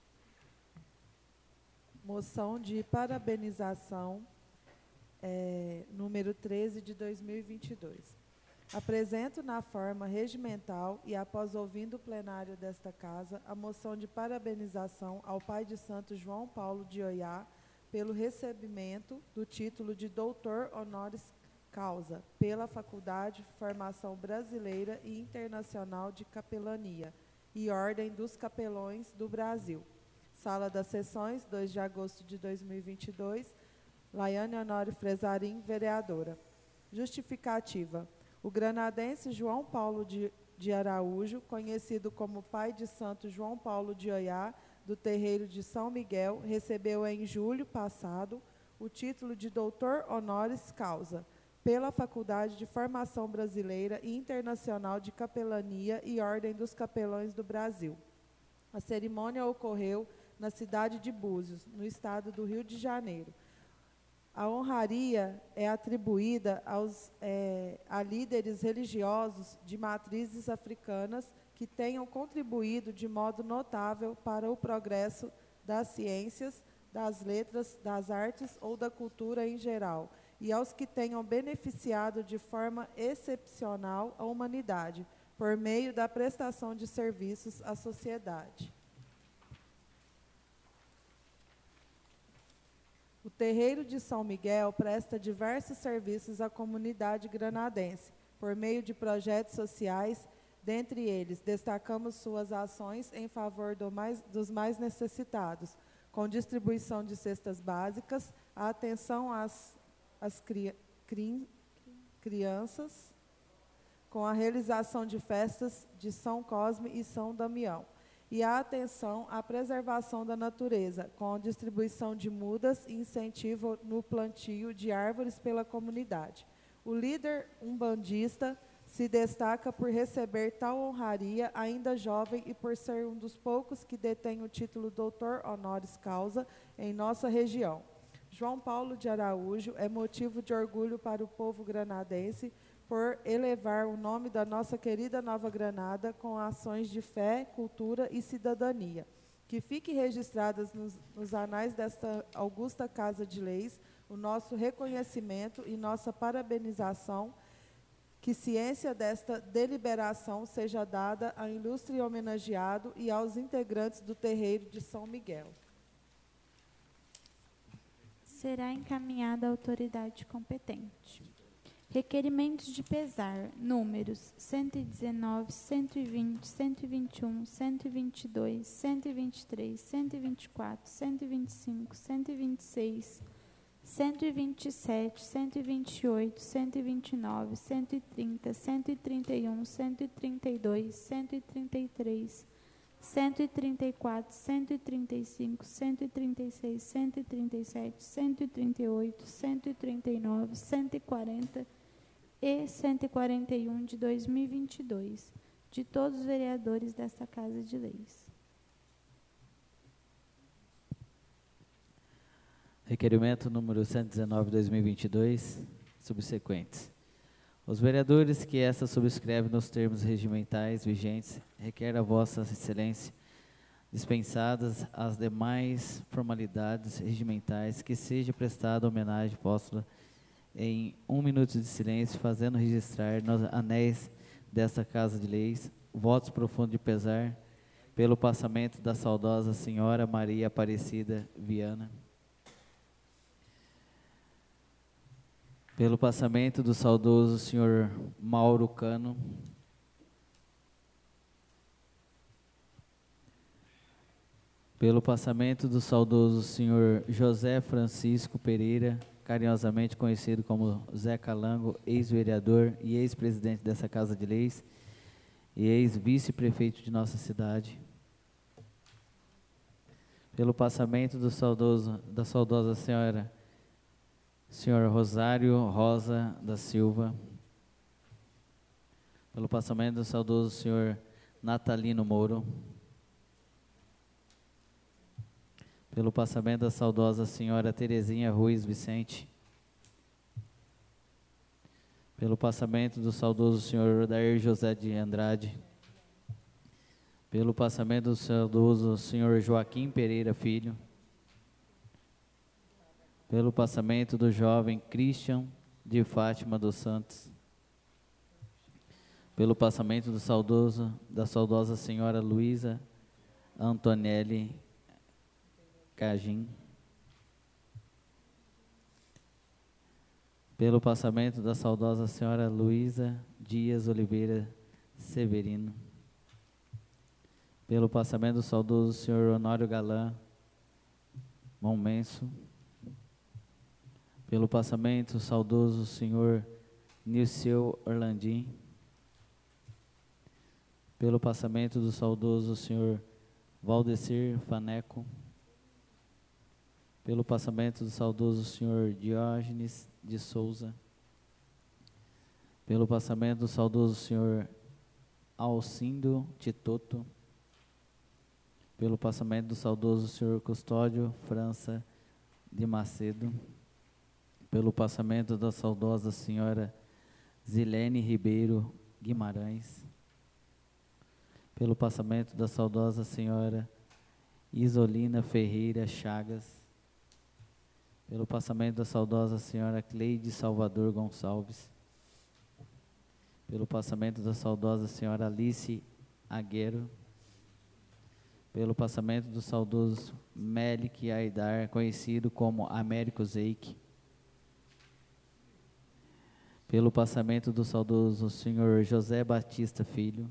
Moção de parabenização número 13 de 2022. Apresento na forma regimental e após ouvindo o plenário desta casa, a moção de parabenização ao pai de santo João Paulo de Oiá pelo recebimento do título de doutor honoris causa pela Faculdade de Formação Brasileira e Internacional de Capelania e Ordem dos Capelões do Brasil. Sala das Sessões, 2 de agosto de 2022, Laiane Honório Frezarim, vereadora. Justificativa. O granadense João Paulo de Araújo, conhecido como pai de santo João Paulo de Oiá, do terreiro de São Miguel, recebeu em julho passado o título de doutor honoris causa pela Faculdade de Formação Brasileira e Internacional de Capelania e Ordem dos Capelões do Brasil. A cerimônia ocorreu na cidade de Búzios, no estado do Rio de Janeiro. A honraria é atribuída a líderes religiosos de matrizes africanas que tenham contribuído de modo notável para o progresso das ciências, das letras, das artes ou da cultura em geral, e aos que tenham beneficiado de forma excepcional a humanidade, por meio da prestação de serviços à sociedade. O terreiro de São Miguel presta diversos serviços à comunidade granadense, por meio de projetos sociais. Dentre eles, destacamos suas ações em favor dos mais necessitados, com distribuição de cestas básicas, a atenção às crianças, com a realização de festas de São Cosme e São Damião, e a atenção à preservação da natureza, com a distribuição de mudas e incentivo no plantio de árvores pela comunidade. O líder umbandista se destaca por receber tal honraria ainda jovem e por ser um dos poucos que detém o título doutor honoris causa em nossa região. João Paulo de Araújo é motivo de orgulho para o povo granadense por elevar o nome da nossa querida Nova Granada com ações de fé, cultura e cidadania. Que fique registradas nos anais desta augusta Casa de Leis o nosso reconhecimento e nossa parabenização. Que ciência desta deliberação seja dada ao ilustre homenageado e aos integrantes do terreiro de São Miguel. Será encaminhada à autoridade competente. Requerimentos de pesar, números 119, 120, 121, 122, 123, 124, 125, 126, 127, 128, 129, 130, 131, 132, 133, 134, 135, 136, 137, 138, 139, 140 e 141 de 2022, de todos os vereadores desta Casa de Leis. Requerimento número 119/2022, subsequentes. Os vereadores que esta subscrevem nos termos regimentais vigentes requer a vossa excelência dispensadas as demais formalidades regimentais que seja prestada homenagem póstuma em 1 minuto de silêncio, fazendo registrar nos anéis desta Casa de Leis votos profundos de pesar pelo passamento da saudosa senhora Maria Aparecida Viana, pelo passamento do saudoso senhor Mauro Cano, pelo passamento do saudoso senhor José Francisco Pereira, carinhosamente conhecido como Zé Calango, ex-vereador e ex-presidente dessa Casa de Leis e ex-vice-prefeito de nossa cidade, pelo passamento da saudosa senhora Rosário Rosa da Silva, pelo passamento do saudoso senhor Natalino Moro, pelo passamento da saudosa senhora Terezinha Ruiz Vicente, pelo passamento do saudoso senhor Odair José de Andrade, pelo passamento do saudoso senhor Joaquim Pereira Filho, pelo passamento do jovem Christian de Fátima dos Santos, pelo passamento da saudosa senhora Luísa Antonelli Cagim, pelo passamento da saudosa senhora Luísa Dias Oliveira Severino, pelo passamento do saudoso senhor Honório Galã Monmenso, pelo passamento do saudoso senhor Nilceu Orlandim, pelo passamento do saudoso senhor Valdecir Faneco, pelo passamento do saudoso senhor Diógenes de Souza, pelo passamento do saudoso senhor Alcindo Titoto, pelo passamento do saudoso senhor Custódio França de Macedo, pelo passamento da saudosa senhora Zilene Ribeiro Guimarães, pelo passamento da saudosa senhora Isolina Ferreira Chagas, pelo passamento da saudosa senhora Cleide Salvador Gonçalves, pelo passamento da saudosa senhora Alice Aguero, pelo passamento do saudoso Melik Aidar, conhecido como Américo Zeik, pelo passamento do saudoso senhor José Batista Filho,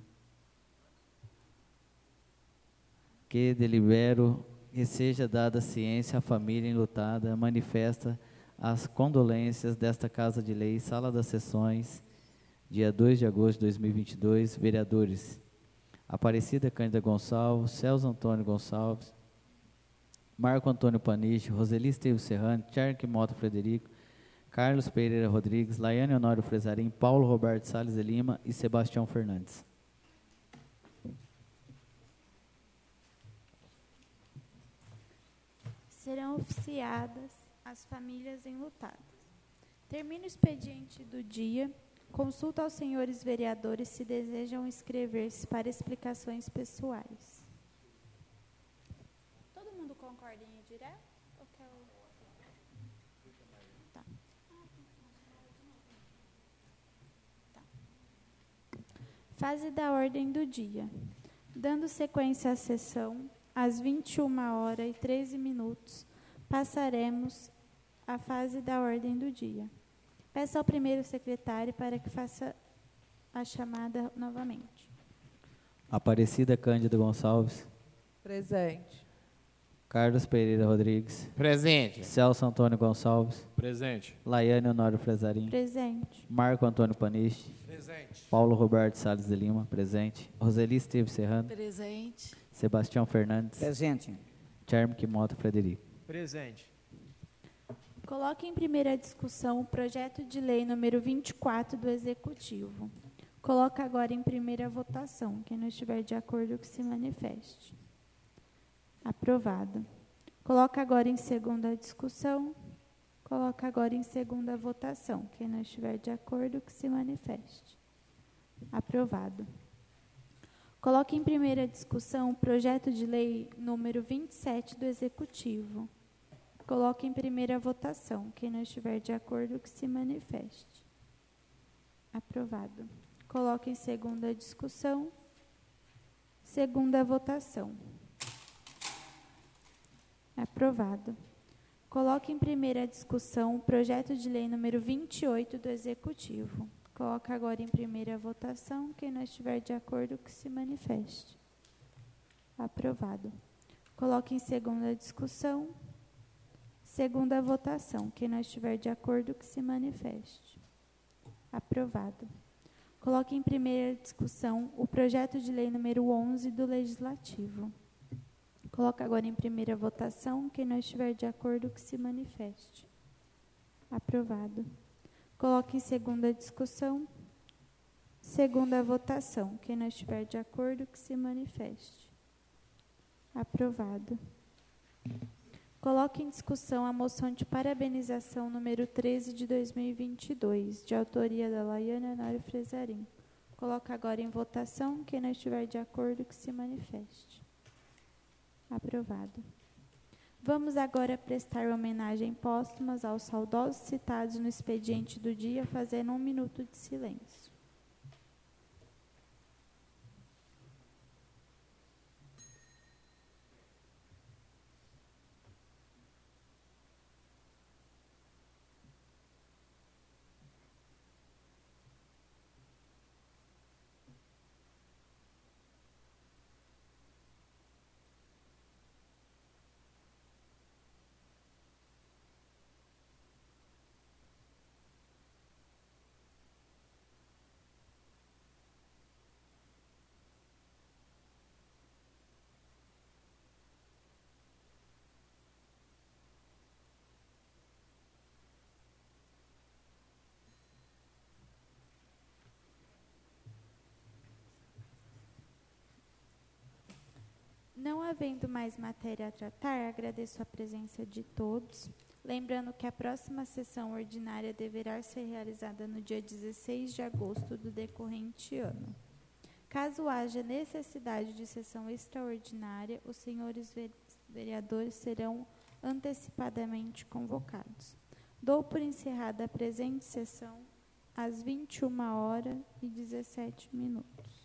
que delibero que seja dada ciência à família enlutada, manifesta as condolências desta Casa de Leis, Sala das Sessões, dia 2 de agosto de 2022, vereadores Aparecida Cândida Gonçalves, Celso Antônio Gonçalves, Marco Antônio Paniche, Roseli Esteves Serrano, Tcherk Mota Frederico, Carlos Pereira Rodrigues, Laiane Honório Frezarim, Paulo Roberto Salles de Lima e Sebastião Fernandes. Serão oficiadas as famílias enlutadas. Termina o expediente do dia. Consulta aos senhores vereadores se desejam inscrever-se para explicações pessoais. Todo mundo concorda em ir direto? Ou quer Tá. Tá. Fase da ordem do dia. Dando sequência à sessão, às 21h13, passaremos à fase da ordem do dia. Peço ao primeiro secretário para que faça a chamada novamente. Aparecida Cândida Gonçalves. Presente. Carlos Pereira Rodrigues. Presente. Celso Antônio Gonçalves. Presente. Laiane Honório Frezarim. Presente. Marco Antônio Paniche. Presente. Paulo Roberto Salles de Lima. Presente. Roseli Esteves Serrano. Presente. Sebastião Fernandes. Presente. Tcherk Mota Frederico. Presente. Coloque em primeira discussão o projeto de lei número 24 do Executivo. Coloca agora em primeira votação. Quem não estiver de acordo, que se manifeste. Aprovado. Coloca agora em segunda discussão. Coloca agora em segunda votação. Quem não estiver de acordo, que se manifeste. Aprovado. Coloque em primeira discussão o projeto de lei número 27 do Executivo. Coloque em primeira votação. Quem não estiver de acordo, que se manifeste. Aprovado. Coloque em segunda discussão. Segunda votação. Aprovado. Coloque em primeira discussão o projeto de lei número 28 do Executivo. Coloca agora em primeira votação. Quem não estiver de acordo, que se manifeste. Aprovado. Coloque em segunda discussão. Segunda votação. Quem não estiver de acordo, que se manifeste. Aprovado. Coloque em primeira discussão o projeto de lei número 11 do Legislativo. Coloca agora em primeira votação. Quem não estiver de acordo, que se manifeste. Aprovado. Coloque em segunda discussão. Segunda votação. Quem não estiver de acordo, que se manifeste. Aprovado. Coloque em discussão a moção de parabenização número 13 de 2022, de autoria da Laiane Honório Frezarim. Coloca agora em votação. Quem não estiver de acordo, que se manifeste. Aprovado. Vamos agora prestar homenagem póstumas aos saudosos citados no expediente do dia, fazendo 1 minuto de silêncio. Não havendo mais matéria a tratar, agradeço a presença de todos. Lembrando que a próxima sessão ordinária deverá ser realizada no dia 16 de agosto do decorrente ano. Caso haja necessidade de sessão extraordinária, os senhores vereadores serão antecipadamente convocados. Dou por encerrada a presente sessão às 21h17.